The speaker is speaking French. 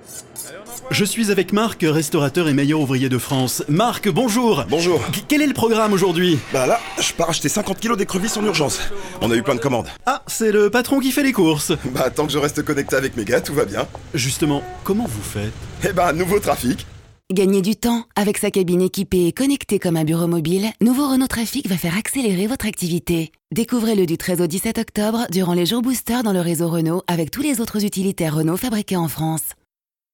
Je suis avec Marc, restaurateur et meilleur ouvrier de France. Marc, bonjour. Bonjour. Quel est le programme aujourd'hui? Bah là, je pars acheter 50 kilos d'écrevisses en urgence. On a eu plein de commandes. Ah, c'est le patron qui fait les courses. Bah tant que je reste connecté avec mes gars, tout va bien. Justement, comment vous faites? Eh bah, nouveau trafic. Gagnez du temps. Avec sa cabine équipée et connectée comme un bureau mobile, nouveau Renault Trafic va faire accélérer votre activité. Découvrez-le du 13 au 17 octobre durant les jours boosters dans le réseau Renault avec tous les autres utilitaires Renault fabriqués en France.